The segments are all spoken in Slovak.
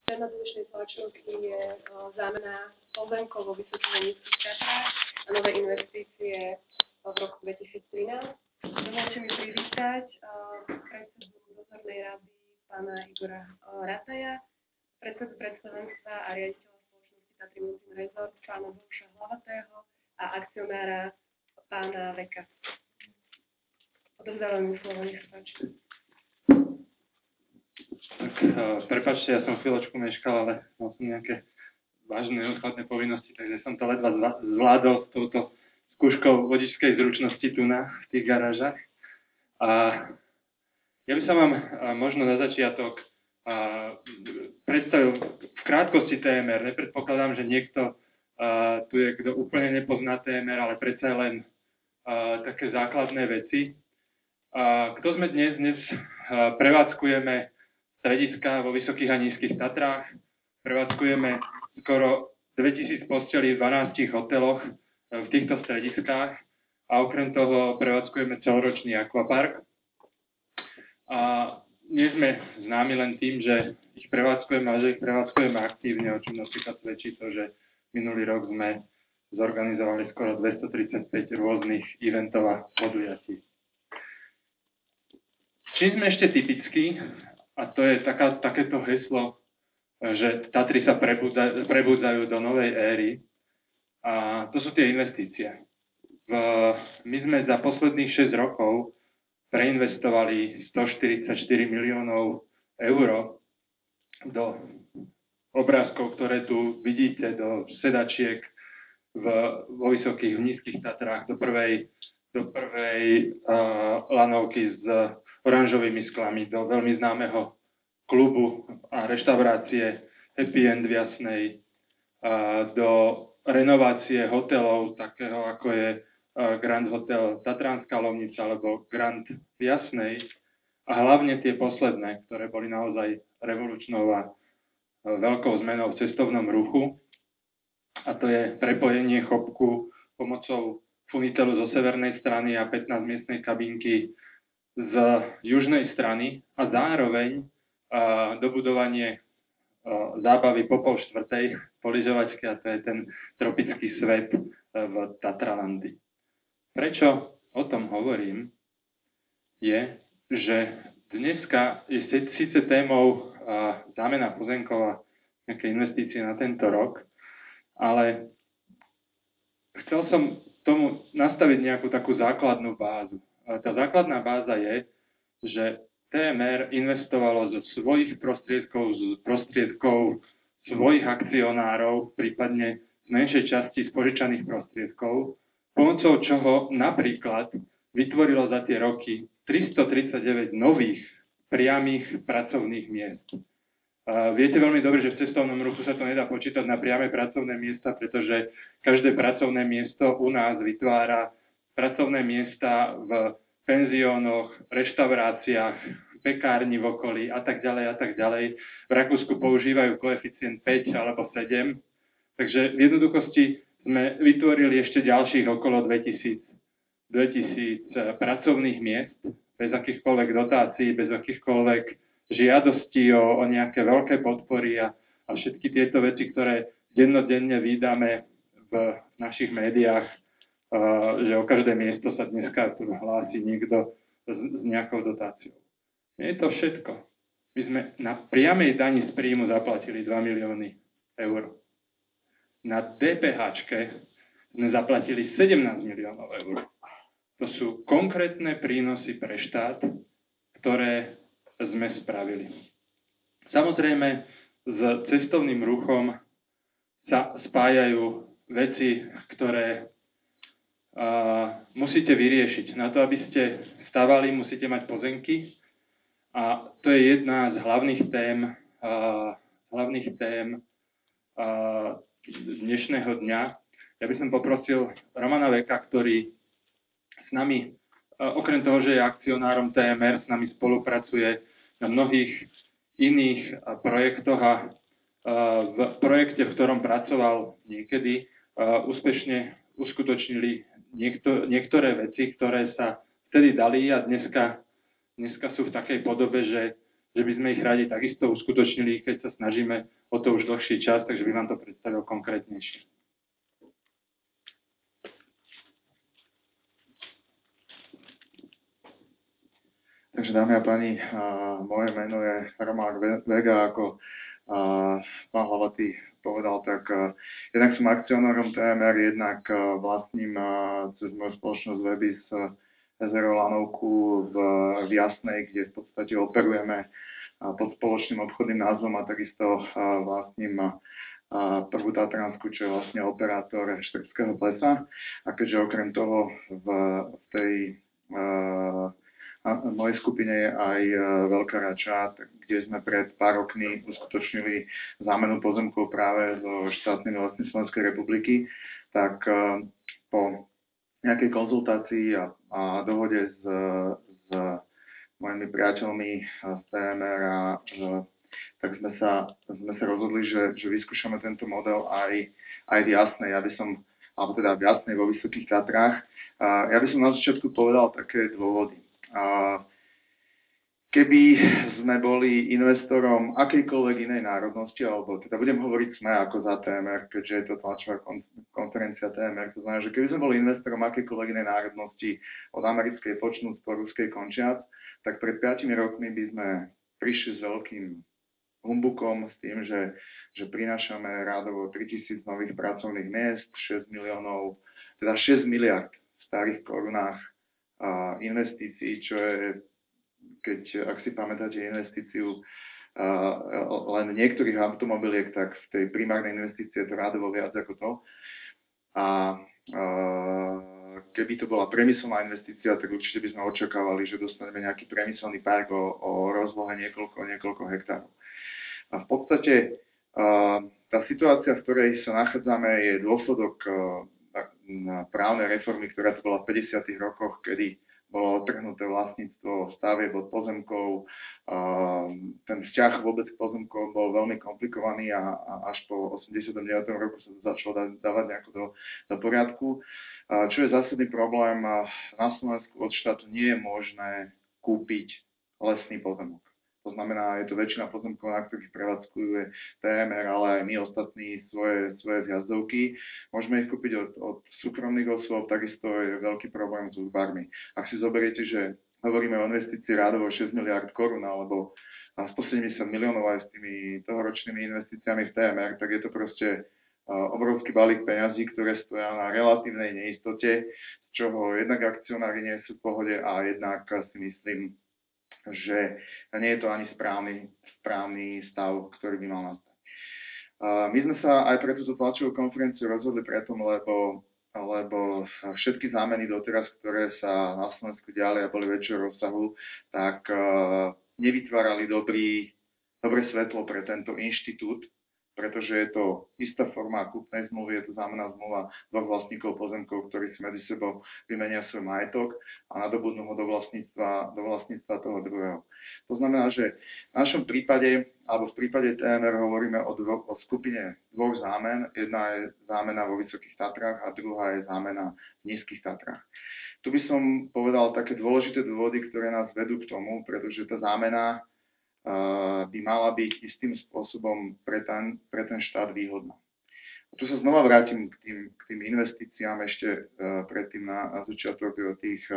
Téma dnešnej spoločnosti je zámena pozemkov vo Vysokých a Nízkych Tatrách a nové investície v roku 2013. Dovolte mi privítať predsedu dozornej rady pána Igora Rataja, predsedu predstavenstva a riaditeľa spoločnosti Tatry Mountain Resort pána Bohuša Hlavatého a akcionára pána Veka. Odovzdávam mu slovo, nech sa páči. Tak, prepáčte, ja som chvíľočku meškal, ale mal som nejaké vážne neodkladné povinnosti, takže som to ledva zvládol s touto skúškou vodičskej zručnosti tu v tých garážach. A ja by som vám možno na začiatok predstavil v krátkosti TMR. Nepredpokladám, že niekto tu je, kto úplne nepozná TMR, ale predsa len také základné veci. Kto sme dnes prevádzkujeme strediska vo Vysokých a Nízkych Tatrách, prevádzkujeme skoro 2000 postelí v 12 hoteloch v týchto strediskách a okrem toho prevádzkujeme celoročný akvapark. A nie sme známi len tým, že ich prevádzkujeme, ale že ich prevádzkujeme aktívne, o čom napríklad svedčí to, že minulý rok sme zorganizovali skoro 235 rôznych eventov a podujatí. Čím sme ešte typickí, a to je takéto heslo, že Tatry sa prebudzajú do novej éry, a to sú tie investície. My sme za posledných 6 rokov preinvestovali 144 miliónov eur do obrázkov, ktoré tu vidíte, do sedačiek vo Vysokých, v Nízkych Tatrách, do prvej lanovky s oranžovými sklami, do veľmi známeho klubu a reštaurácie Happy End v Jasnej, do renovácie hotelov, takého ako je Grand Hotel Tatranská Lovnica alebo Grand v Jasnej, a hlavne tie posledné, ktoré boli naozaj revolučnou a veľkou zmenou v cestovnom ruchu, a to je prepojenie Chopku pomocou funitelu zo severnej strany a 15-miestnej kabinky z južnej strany a zároveň dobudovanie zábavy po 3:30 po lyžovačke, a to je ten tropický svet v Tatralandy. Prečo o tom hovorím, je, že dneska je síce témou zámena pozemkov a nejaké investície na tento rok, ale chcel som tomu nastaviť nejakú takú základnú bázu. Tá základná báza je, že TMR investovalo zo svojich prostriedkov, svojich akcionárov, prípadne z menšej časti z požičaných prostriedkov, pomocou čoho napríklad vytvorilo za tie roky 339 nových priamých pracovných miest. Viete veľmi dobre, že v cestovnom ruchu sa to nedá počítať na priame pracovné miesta, pretože každé pracovné miesto u nás vytvára pracovné miesta v penziónoch, reštauráciách, pekárni v okolí a tak ďalej a tak ďalej. V Rakúsku používajú koeficient 5 alebo 7, takže v jednoduchosti sme vytvorili ešte ďalších okolo 2000 pracovných miest bez akýchkoľvek dotácií, bez akýchkoľvek žiadosti o nejaké veľké podpory a všetky tieto veci, ktoré dennodenne vydáme v našich médiách, že o každé miesto sa dneska tu hlási niekto s nejakou dotáciou. Nie je to všetko. My sme na priamej dani z príjmu zaplatili 2 milióny eur. Na DPH-čke sme zaplatili 17 miliónov eur. To sú konkrétne prínosy pre štát, ktoré sme spravili. Samozrejme, s cestovným ruchom sa spájajú veci, ktoré musíte vyriešiť. Na to, aby ste stavali, musíte mať pozemky, a to je jedna z hlavných tém dnešného dňa. Ja by som poprosil Romana Veka, ktorý s nami, okrem toho, že je akcionárom TMR, s nami spolupracuje na mnohých iných projektoch a v projekte, v ktorom pracoval niekedy, úspešne uskutočnili niektoré veci, ktoré sa vtedy dali a dneska sú v takej podobe, že že by sme ich radi takisto uskutočnili, keď sa snažíme o to už dlhší čas, takže by vám to predstavil konkrétnejšie. Takže dámy a páni, moje meno je Román Vega, ako pán Hlavatý povedal, tak jednak som akcionárom TMR, jednak vlastním cez moju spoločnosť Webis Jezero Lanovku v Jasnej, kde v podstate operujeme pod spoločným obchodným názvom a takisto vlastním Prvú Tatranskú, čo je vlastne operátor Štrbského plesa. A keďže okrem toho v tej mojej skupine je aj Veľká Rača, kde sme pred pár rokmi uskutočnili zámenu pozemkov práve zo štátnymi lesmi Slovenskej republiky, tak po nejakej konzultácii a dohode s mojimi priateľmi z TMR tak sme sa rozhodli, že vyskúšame tento model aj v Jasnej. Alebo teda v Jasnej vo Vysokých Tatrách. Ja by som na začiatku povedal také dôvody. Keby sme boli investorom akejkoľvek inej národnosti, alebo teda budem hovoriť sme ako za TMR, keďže je to tlačová konferencia TMR, to znamená, že keby sme boli investorom akejkoľvek inej národnosti od americkej počnúc po ruskej končiac, tak pred 5 rokmi by sme prišli s veľkým humbukom, s tým, že prinášame rádovo 3000 nových pracovných miest, 6 miliard v starých korunách investícií, čo je, ak si pamätáte investíciu len niektorých automobiliek, tak v tej primárnej investícii je to rádovo viac ako to. A keby to bola priemyselná investícia, tak určite by sme očakávali, že dostaneme nejaký priemyselný park o rozlohe niekoľko hektárov. A v podstate tá situácia, v ktorej sa nachádzame, je dôsledok právnej reformy, ktorá tu bola v 50. rokoch, kedy bolo odtrhnuté vlastníctvo stavieb od pozemkov. Ten vzťah vôbec k pozemkom bol veľmi komplikovaný a až po 89. roku sa to začalo dávať nejako do poriadku. Čo je zásadný problém, na Slovensku od štátu nie je možné kúpiť lesný pozemok. To znamená, je to väčšina pozemkov, na ktorých prevádzkujú TMR, ale aj my ostatní svoje zjazdovky. Môžeme ich kúpiť od súkromných osôb, takisto je veľký problém s úzbármi. Ak si zoberiete, že hovoríme o investícii rádovo 6 miliard korún alebo 170 miliónov aj s tými tohoročnými investíciami v TMR, tak je to proste obrovský balík peňazí, ktoré stoja na relatívnej neistote, z čoho jednak akcionári nie sú v pohode a jednak si myslím, že nie je to ani správny stav, ktorý by mal nastať. My sme sa aj pre túto tlačovú konferenciu rozhodli preto, lebo všetky zámeny doteraz, ktoré sa na Slovensku diali a boli väčšieho rozsahu, tak nevytvárali dobré svetlo pre tento inštitút, pretože je to istá forma kúpnej zmluvy, je to zámenná zmluva dvoch vlastníkov pozemkov, ktorí si medzi sebou vymenia svoj majetok a nadobudnú ho do vlastníctva toho druhého. To znamená, že v našom prípade, alebo v prípade TMR hovoríme o skupine dvoch zámen. Jedna je zámena vo Vysokých Tatrách a druhá je zámena v Nízkych Tatrách. Tu by som povedal také dôležité dôvody, ktoré nás vedú k tomu, pretože tá zámena by mala byť istým spôsobom pre ten štát výhodná. A tu sa znova vrátim k tým investíciám ešte predtým na začiatok tých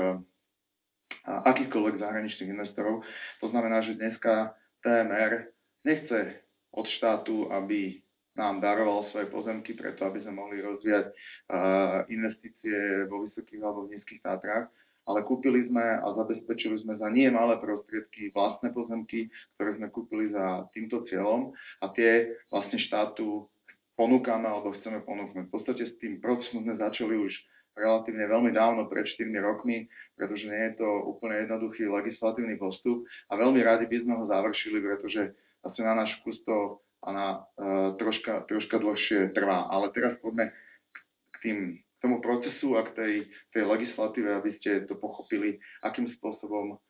akýchkoľvek zahraničných investorov. To znamená, že dneska TMR nechce od štátu, aby nám daroval svoje pozemky preto, aby sme mohli rozvíjať investície vo Vysokých alebo v Nízkych Tátrach, ale kúpili sme a zabezpečili sme za nie malé prostriedky vlastné pozemky, ktoré sme kúpili za týmto cieľom a tie vlastne štátu ponúkame alebo chceme ponúknuť. V podstate s tým procesom sme začali už relatívne veľmi dávno, pred 4 rokmi, pretože nie je to úplne jednoduchý legislatívny postup a veľmi radi by sme ho završili, pretože asi na náš vkus to troška dlhšie trvá. Ale teraz poďme k tomu procesu a k tej legislatíve, aby ste to pochopili, akým spôsobom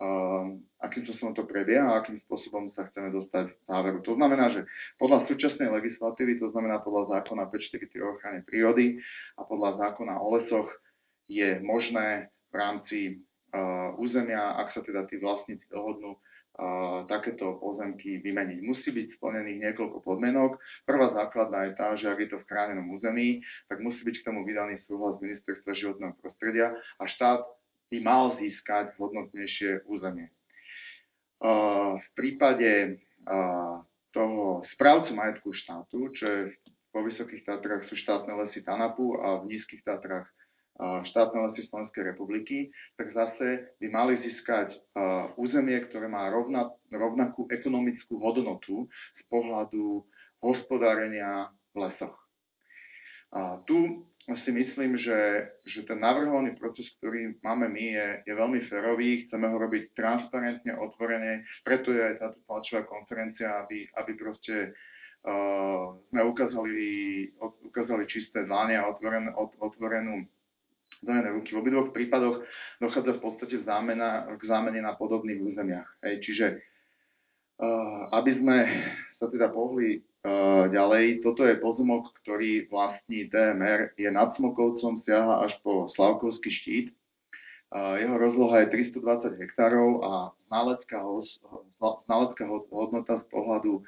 to prebieha a akým spôsobom sa chceme dostať k záveru. To znamená, že podľa súčasnej legislatívy, to znamená podľa zákona 543 o ochrane prírody a podľa zákona o lesoch je možné v rámci územia, ak sa teda tí vlastníci dohodnú, takéto pozemky vymeniť. Musí byť splnených niekoľko podmienok. Prvá základná je tá, že ak je to v chránenom území, tak musí byť k tomu vydaný súhlas Ministerstva životného prostredia a štát by mal získať hodnotnejšie územie. V prípade toho správcu majetku štátu, čo je vo Vysokých Tatrách sú štátne lesy TANAPu a v Nízkych Tatrách štátne lesy Slovenskej republiky, tak zase by mali získať územie, ktoré má rovnakú ekonomickú hodnotu z pohľadu hospodárenia v lesoch. A tu si myslím, že ten navrhovaný proces, ktorý máme my, je veľmi férový, chceme ho robiť transparentne, otvorene, preto je aj táto tlačová konferencia, aby proste sme ukázali čisté dlane a otvorené ruky. V obidvoch prípadoch dochádza v podstate k zámene na podobných územiach. Čiže aby sme sa teda pohli ďalej, toto je pozemok, ktorý vlastní TMR, je nad Smokovcom, siaha až po Slavkovský štít. Jeho rozloha je 320 hektárov a znalecká hodnota z pohľadu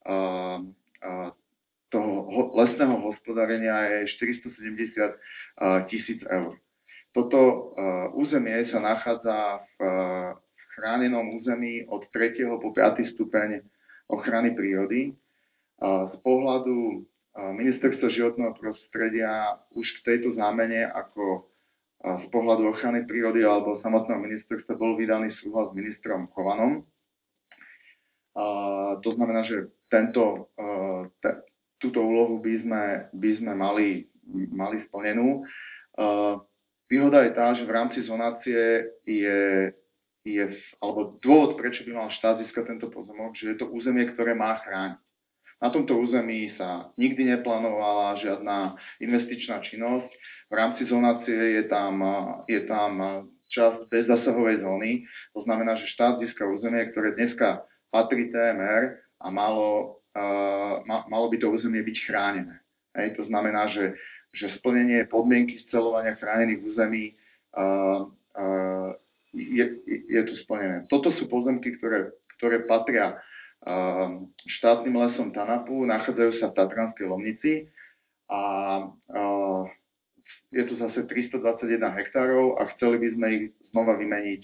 toho lesného hospodárenia je 470 000 eur. Toto územie sa nachádza v chránenom území od 3. po 5. stupeň ochrany prírody. Z pohľadu Ministerstva životného prostredia už k tejto zámene ako z pohľadu ochrany prírody alebo samotného ministerstva bol vydaný súhlas s ministrom Chovanom. To znamená, že túto úlohu by sme mali splnenú. Výhoda je tá, že v rámci zonácie alebo dôvod, prečo by mal štát získať tento pozemok, že je to územie, ktoré má chrániť. Na tomto území sa nikdy neplánovala žiadna investičná činnosť. V rámci zonácie je tam časť bezzasahovej zóny. To znamená, že štát získa územie, ktoré dneska patrí TMR a malo by to územie byť chránené. To znamená, že splnenie podmienky sceľovania chránených území je tu splnené. Toto sú pozemky, ktoré patria štátnym lesom TANAPu, nachádzajú sa v Tatranskej Lomnici a je tu zase 321 hektárov a chceli by sme ich znova vymeniť,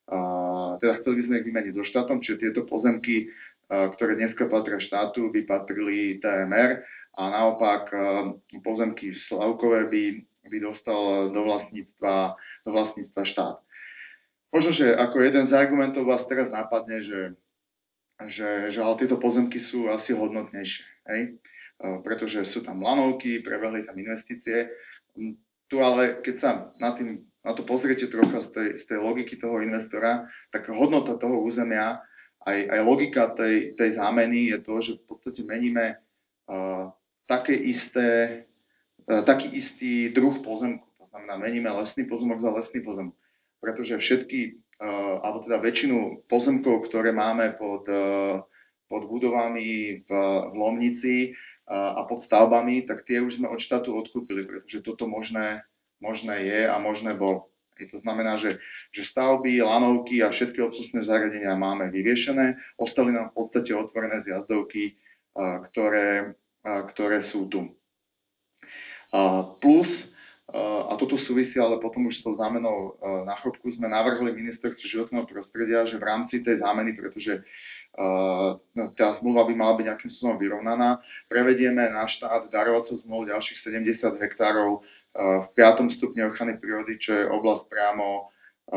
so štátom, čiže tieto pozemky, ktoré dneska patria štátu, by patrili TMR a naopak pozemky v Slavkove by dostal do vlastníctva štát. Možno, že ako jeden z argumentov vás teraz napadne, že ale tieto pozemky sú asi hodnotnejšie, pretože sú tam lanovky, prebehli tam investície. Tu ale, keď sa na to pozriete trocha z tej logiky toho investora, tak hodnota toho územia, aj logika tej zámeny je to, že v podstate meníme taký istý druh pozemku. To znamená, meníme lesný pozemok za lesný pozemok, pretože alebo teda väčšinu pozemkov, ktoré máme pod budovami v Lomnici a pod stavbami, tak tie už sme od štátu odkúpili, pretože toto možné je a možné bolo. To znamená, že stavby, lanovky a všetky obslužné zariadenia máme vyriešené, ostali nám v podstate otvorené zjazdovky, ktoré sú tu. Plus, a toto súvisí, ale potom už s tou zámenou na chopku sme navrhli Ministerstvu životného prostredia, že v rámci tej zámeny, pretože tá zmluva by mala byť nejakým spôsobom vyrovnaná, prevedieme na štát darovacou zmluvu ďalších 70 hektárov v 5. stupni ochrany prírody, čo je oblasť priamo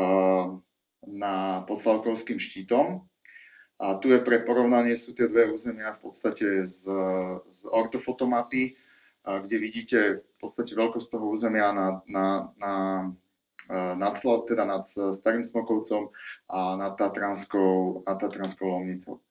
pod Slavkovským štítom. A tu je pre porovnanie, sú tie dve územia v podstate z ortofotomapy, kde vidíte v podstate veľkosť toho územia nad Starým Smokovcom a nad Tatranskou Lomnicou.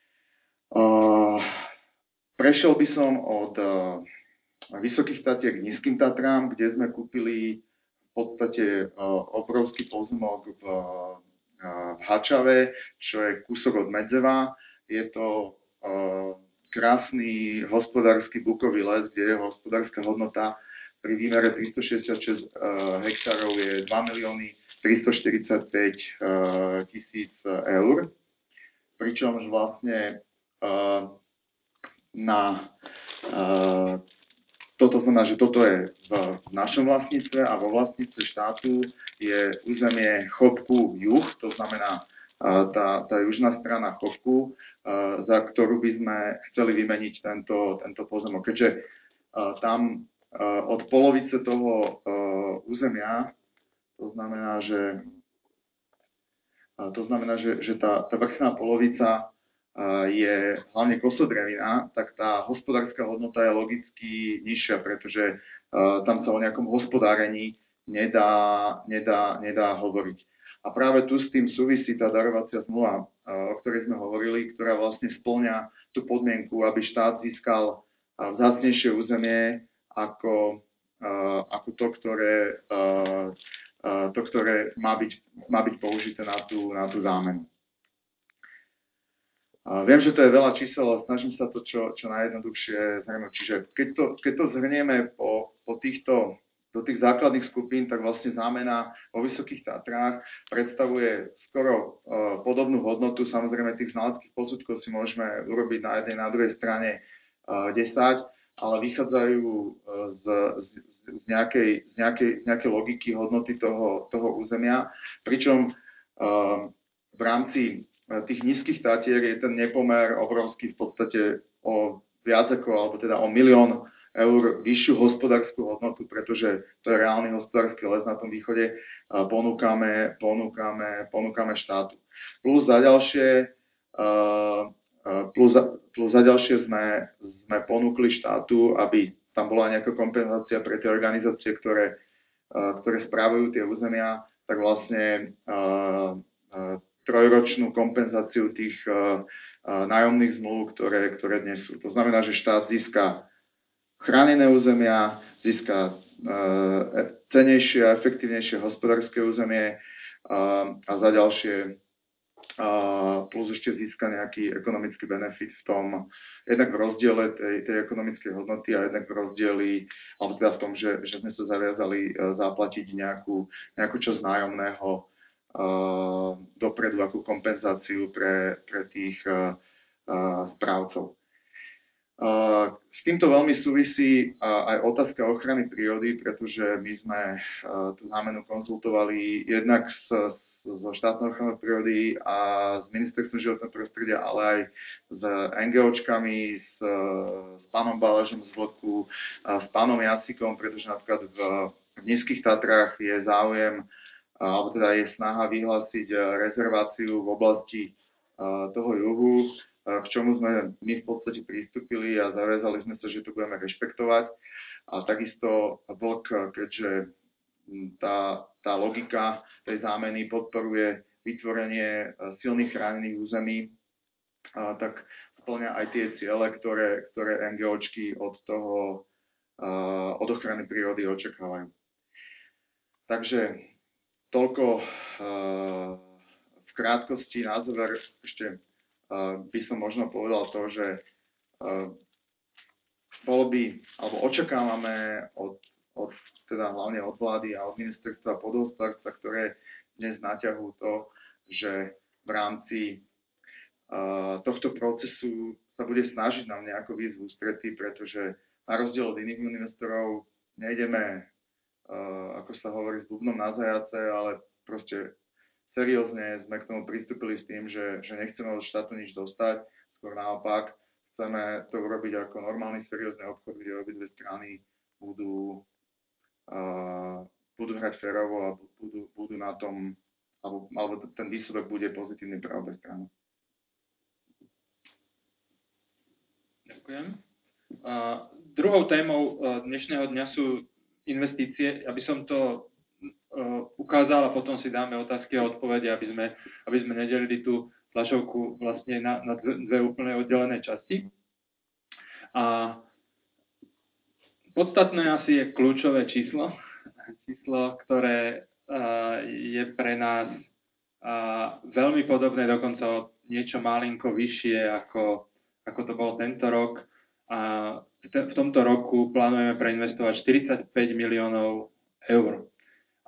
Prešiel by som od Vysokých Tatier k Nízkym Tatrám, kde sme kúpili v podstate obrovský pozemok v Hačave, čo je kúsok od Medzeva. Je to krásny hospodársky bukový les, kde jeho hospodárska hodnota pri výmere 366 hektárov je 2 345 000 eur. pričomž vlastne toto znamená, že toto je v našom vlastníctve a vo vlastníctve štátu je územie Chopku juh, to znamená tá južná strana Chopku, za ktorú by sme chceli vymeniť tento pozemok. Keďže tam od polovice toho územia, to znamená, že tá vrchná polovica je hlavne kosodrevina, tak tá hospodárska hodnota je logicky nižšia, pretože tam sa o nejakom hospodárení nedá hovoriť. A práve tu s tým súvisí tá darovacia zmluva, o ktorej sme hovorili, ktorá vlastne spĺňa tú podmienku, aby štát získal vzácnejšie územie ako to, ktoré má byť použité na tú zámenu. Viem, že to je veľa čísel, ale snažím sa to čo najjednoduchšie zhrnúť. Čiže keď to zhrnieme do tých základných skupín, tak vlastne zámena vo Vysokých Tatrách predstavuje skoro podobnú hodnotu. Samozrejme, tých znaleckých posudkov si môžeme urobiť na jednej, na druhej strane 10, ale vychádzajú z nejakej logiky hodnoty toho územia. Pričom v rámci tých nízkych Tatier je ten nepomer obrovský, v podstate o viac ako, alebo teda o 1 000 000 eur vyššiu hospodárskú hodnotu, pretože to je reálny hospodársky les na tom východe, ponúkame štátu. Plus za ďalšie sme ponúkli štátu, aby tam bola nejaká kompenzácia pre tie organizácie, ktoré správujú tie územia, tak vlastne trojročnú kompenzáciu tých nájomných zmluv, ktoré dnes sú. To znamená, že štát získa chránené územia, získa cenejšie a efektívnejšie hospodárske územie a za ďalšie plus ešte získa nejaký ekonomický benefit v tom, jednak v rozdiele tej ekonomickej hodnoty a jednak v rozdieli, alebo teda v tom, že sme sa zaviazali zaplatiť nejakú časť nájomného dopredu ako kompenzáciu pre tých správcov. S týmto veľmi súvisí aj otázka ochrany prírody, pretože my sme tú zámenu konzultovali jednak so štátnou ochranou prírody a s ministerstvom životného prostredia, ale aj s NGOčkami, s pánom Balažom z Vlku, s pánom Jasikom, pretože napríklad v Nízkych Tatrách je záujem, alebo teda je snaha vyhlásiť rezerváciu v oblasti toho juhu, k čomu sme my v podstate pristúpili a zaviazali sme sa, že to budeme rešpektovať. A takisto Vlk, keďže tá logika tej zámeny podporuje vytvorenie silných chránených území, tak spĺňa aj tie ciele, ktoré NGOčky od ochrany prírody očakávajú. Takže toľko v krátkosti. Na záver ešte by som možno povedal to, že alebo očakávame teda hlavne od vlády a od ministerstva pôdohospodárstva, ktoré dnes naťahujú to, že v rámci tohto procesu sa bude snažiť nám nejako výjsť v ústretí, pretože na rozdiel od iných investorov nejdeme, ako sa hovorí, s bubnom na zajace, ale proste seriózne sme k tomu pristúpili s tým, že nechceme od štátu nič dostať, skôr naopak, chceme to urobiť ako normálny seriózny obchod, kde obidve strany budú hrať férovo a budú na tom, alebo ten výsledok bude pozitívny pre obe strany. Ďakujem. Druhou témou dnešného dňa sú investície. Aby som to ukázal a potom si dáme otázky a odpovede, aby sme nedelili tú tlačovku vlastne na dve úplne oddelené časti. A podstatné asi je kľúčové číslo, ktoré je pre nás veľmi podobné, dokonca o niečo malinko vyššie, ako to bolo tento rok. A v tomto roku plánujeme preinvestovať 45 miliónov eur. A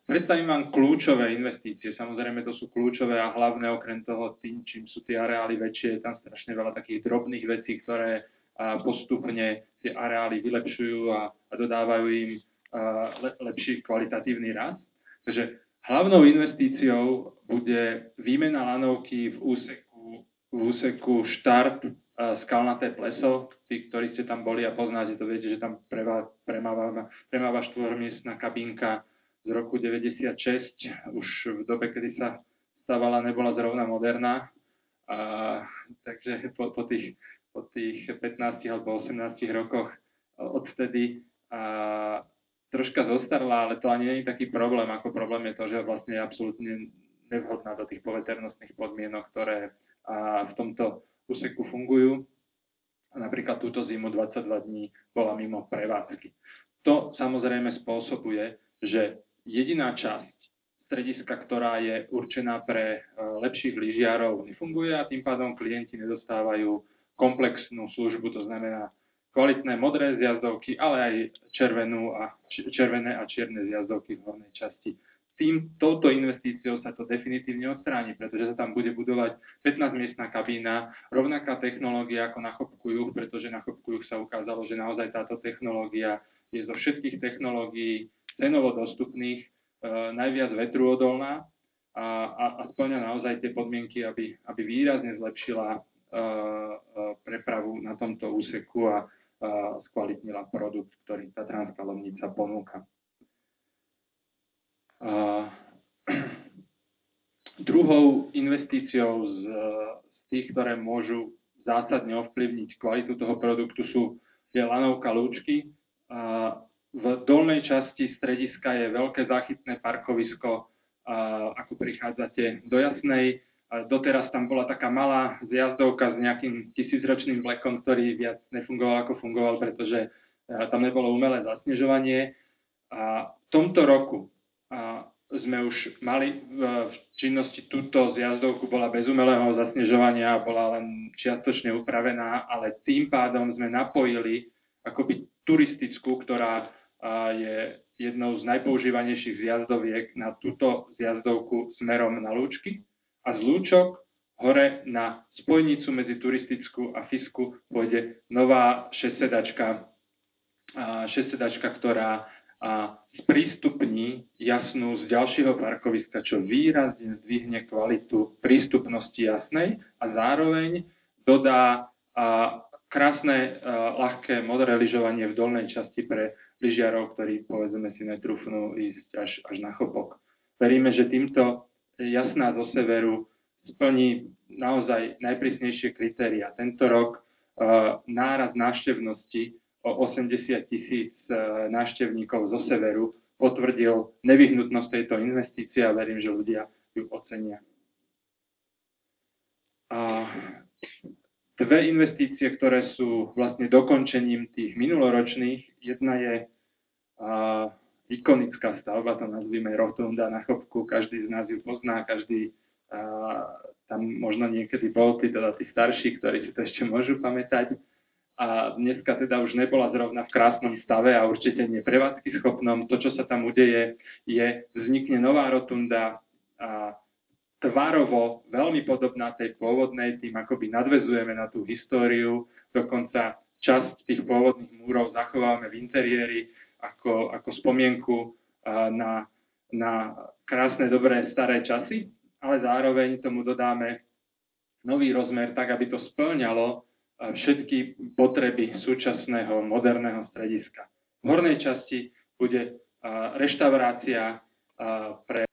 Predstavím vám kľúčové investície. Samozrejme, to sú kľúčové a hlavné, okrem toho, tým, čím sú tie areály väčšie, je tam strašne veľa takých drobných vecí, ktoré postupne tie areály vylepšujú a dodávajú im lepší kvalitatívny rast. Takže hlavnou investíciou bude výmena lanovky v úseku štart Skalnaté pleso. Tí, ktorí ste tam boli a poznáte to, viete, že tam premáva štvormiestna kabínka z roku 96, už v dobe, kedy sa stavala, nebola zrovna moderná. Takže po tých 15 alebo 18 rokoch odvtedy troška zostarla, ale to ani nie je taký problém. Ako problém je to, že vlastne je absolútne nevhodná do tých poveternostných podmienok, ktoré v tomto úseku fungujú. Napríklad túto zimu 22 dní bola mimo prevádzky. To samozrejme spôsobuje, že jediná časť strediska, ktorá je určená pre lepších lyžiarov, nefunguje a tým pádom klienti nedostávajú komplexnú službu, to znamená kvalitné modré zjazdovky, ale aj červené a čierne zjazdovky v hornej časti. Touto investíciou sa to definitívne odstráni, pretože sa tam bude budovať 15-miestna kabína, rovnaká technológia ako na Chopku-Juh, pretože na Chopku-Juh sa ukázalo, že naozaj táto technológia je zo všetkých technológií cenovo dostupných, najviac vetrúodolná a spĺňa naozaj tie podmienky, aby výrazne zlepšila prepravu na tomto úseku a skvalitnila produkt, ktorý Tatranská Lomnica ponúka. Druhou investíciou z tých, ktoré môžu zásadne ovplyvniť kvalitu toho produktu, je lanovka Lúčky. V dolnej časti strediska je veľké záchytné parkovisko, ako prichádzate do Jasnej. Doteraz tam bola taká malá zjazdovka s nejakým 1000-ročným vlekom, ktorý viac nefungoval ako fungoval, pretože tam nebolo umelé zasnežovanie. V tomto roku sme už mali v činnosti túto zjazdovku, bola bez umelého zasnežovania, bola len čiastočne upravená, ale tým pádom sme napojili akoby turistickú, ktorá je jednou z najpoužívanejších zjazdoviek na túto zjazdovku smerom na Lúčky. A z Lúčok hore na spojnicu medzi turistickú a Fisku pôjde nová šesťsedačka, ktorá sprístupní Jasnú z ďalšieho parkoviska, čo výrazne zdvihne kvalitu prístupnosti Jasnej a zároveň dodá krásne, ľahké modré lyžovanie v dolnej časti pre lyžiarov, ktorí, povedzme si, netrúfnú ísť až na Chopok. Veríme, že týmto Jasná zo severu splní naozaj najprísnejšie kritériá. Tento rok nárast návštevnosti o 80 000 návštevníkov zo severu potvrdil nevyhnutnosť tejto investície a verím, že ľudia ju ocenia. Dve investície, ktoré sú vlastne dokončením tých minuloročných. Jedna je ikonická stavba, to nazvime Rotunda na Chopku. Každý z nás ju pozná, každý tam možno niekedy bol, teda tí starší, ktorí si to ešte môžu pamätať. A dneska teda už nebola zrovna v krásnom stave a určite nie prevádzky schopnom. To, čo sa tam udeje, vznikne nová rotunda, tvarovo veľmi podobná tej pôvodnej, tým akoby nadväzujeme na tú históriu, dokonca časť tých pôvodných múrov zachováme v interiéri ako spomienku na krásne, dobré, staré časy, ale zároveň tomu dodáme nový rozmer tak, aby to spĺňalo všetky potreby súčasného moderného strediska. V hornej časti bude reštaurácia pre